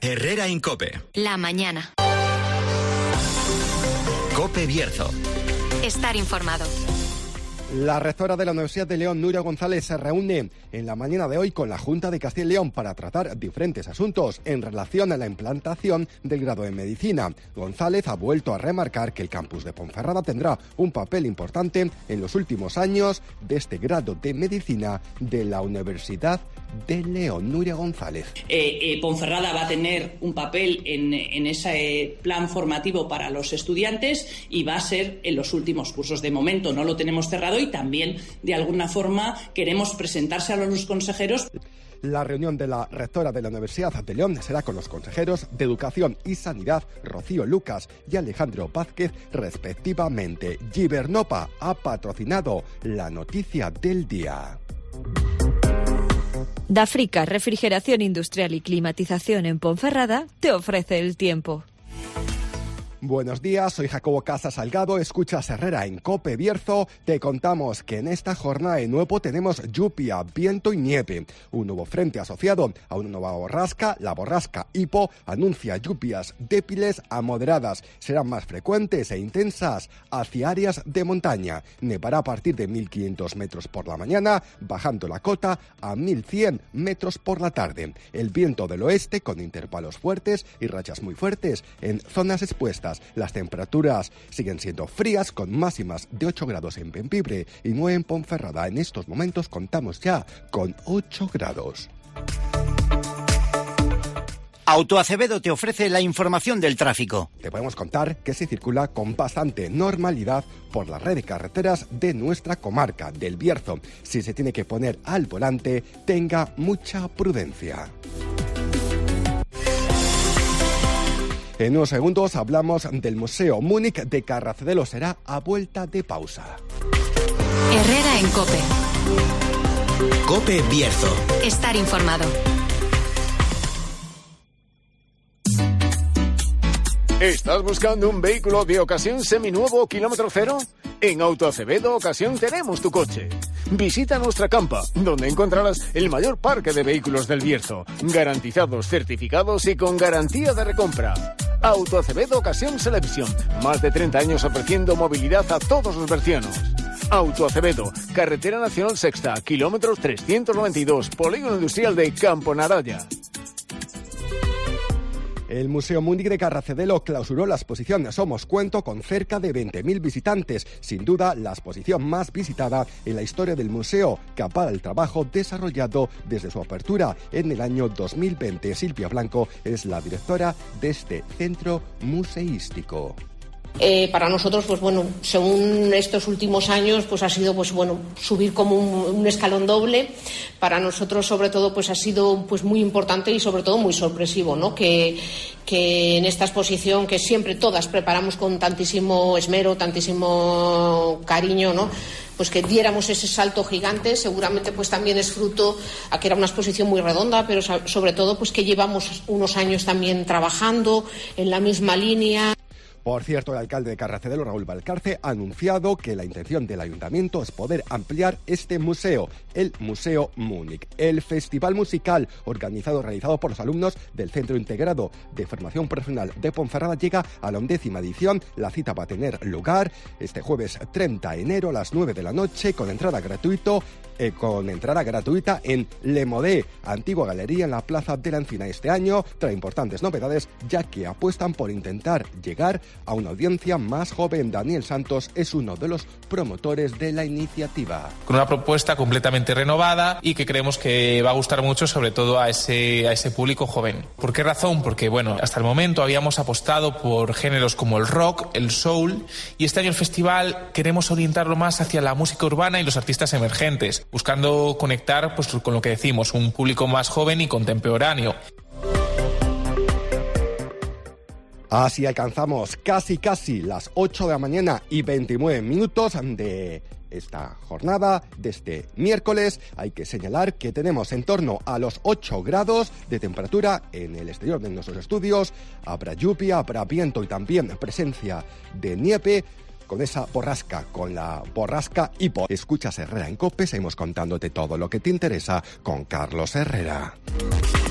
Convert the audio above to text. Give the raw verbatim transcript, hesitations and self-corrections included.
Herrera Incope. La mañana. Cope Bierzo. Estar informado. La rectora de la Universidad de León, Nuria González, se reúne en la mañana de hoy con la Junta de Castilla y León para tratar diferentes asuntos en relación a la implantación del grado de Medicina. González ha vuelto a remarcar que el campus de Ponferrada tendrá un papel importante en los últimos años de este grado de Medicina de la Universidad de León. Nuria González. Eh, eh, Ponferrada va a tener un papel en, en ese eh, plan formativo para los estudiantes y va a ser en los últimos cursos. De momento no lo tenemos cerrado y también, de alguna forma, queremos presentarse a los consejeros. La reunión de la rectora de la Universidad de León será con los consejeros de Educación y Sanidad, Rocío Lucas y Alejandro Vázquez, respectivamente. Givernopa ha patrocinado la noticia del día. Dafrica, refrigeración industrial y climatización en Ponferrada, te ofrece el tiempo. Buenos días, soy Jacobo Casa Salgado, escuchas Herrera en Cope Bierzo. Te contamos que en esta jornada de nuevo tenemos lluvia, viento y nieve. Un nuevo frente asociado a una nueva borrasca, la borrasca Hipo, anuncia lluvias débiles a moderadas. Serán más frecuentes e intensas hacia áreas de montaña. Nevará a partir de mil quinientos metros por la mañana, bajando la cota a mil cien metros por la tarde. El viento del oeste con intervalos fuertes y rachas muy fuertes en zonas expuestas. Las temperaturas siguen siendo frías con máximas de ocho grados en Bembibre y nueve en Ponferrada. En estos momentos contamos ya con ocho grados. Autoacevedo te ofrece la información del tráfico. Te podemos contar que se circula con bastante normalidad por la red de carreteras de nuestra comarca, del Bierzo. Si se tiene que poner al volante, tenga mucha prudencia. En unos segundos hablamos del Museo Múnich de Carracedelo. Será a vuelta de pausa. Herrera en Cope. Cope Bierzo. Estar informado. ¿Estás buscando un vehículo de ocasión seminuevo kilómetro cero? En Autoacevedo Ocasión tenemos tu coche. Visita nuestra campa, donde encontrarás el mayor parque de vehículos del Bierzo, garantizados, certificados y con garantía de recompra. Autoacevedo Ocasión Selection, más de treinta años ofreciendo movilidad a todos los bercianos. Autoacevedo, Carretera Nacional Sexta, kilómetro trescientos noventa y dos, Polígono Industrial de Campo Naraya. El Museo Múnich de Carracedelo clausuró la exposición Somos Cuento con cerca de veinte mil visitantes. Sin duda, la exposición más visitada en la historia del museo, que avala el trabajo desarrollado desde su apertura en el año dos mil veinte. Silvia Blanco es la directora de este centro museístico. Eh, para nosotros, pues bueno, según estos últimos años, pues ha sido, pues bueno, subir como un, un escalón doble. Para nosotros, sobre todo, pues ha sido, pues muy importante y sobre todo muy sorpresivo, ¿no? Que, que en esta exposición, que siempre todas preparamos con tantísimo esmero, tantísimo cariño, ¿no? Pues que diéramos ese salto gigante. Seguramente pues también es fruto a que era una exposición muy redonda, pero sobre todo pues que llevamos unos años también trabajando en la misma línea. Por cierto, el alcalde de Carracedelo, Raúl Valcarce, ha anunciado que la intención del ayuntamiento es poder ampliar este museo, el Museo Múnich. El festival musical organizado, realizado por los alumnos del Centro Integrado de Formación Profesional de Ponferrada, llega a la undécima edición. La cita va a tener lugar este jueves treinta de enero a las nueve de la noche con entrada gratuito. Eh, con entrada gratuita en Le Modé, antigua galería en la Plaza de la Encina. Este año trae importantes novedades, ya que apuestan por intentar llegar a una audiencia más joven. Daniel Santos es uno de los promotores de la iniciativa. Con una propuesta completamente renovada y que creemos que va a gustar mucho, sobre todo a ese, a ese público joven. ¿Por qué razón? Porque, bueno, hasta el momento habíamos apostado por géneros como el rock, el soul, y este año el festival queremos orientarlo más hacia la música urbana y los artistas emergentes, buscando conectar pues con lo que decimos, un público más joven y contemporáneo. Así alcanzamos casi casi las ocho de la mañana y veintinueve minutos de esta jornada de este miércoles. Hay que señalar que tenemos en torno a los ocho grados de temperatura en el exterior de nuestros estudios. Habrá lluvia, habrá viento y también presencia de nieve. Con esa borrasca, con la borrasca Hipo. Escuchas Herrera en Cope, seguimos contándote todo lo que te interesa con Carlos Herrera.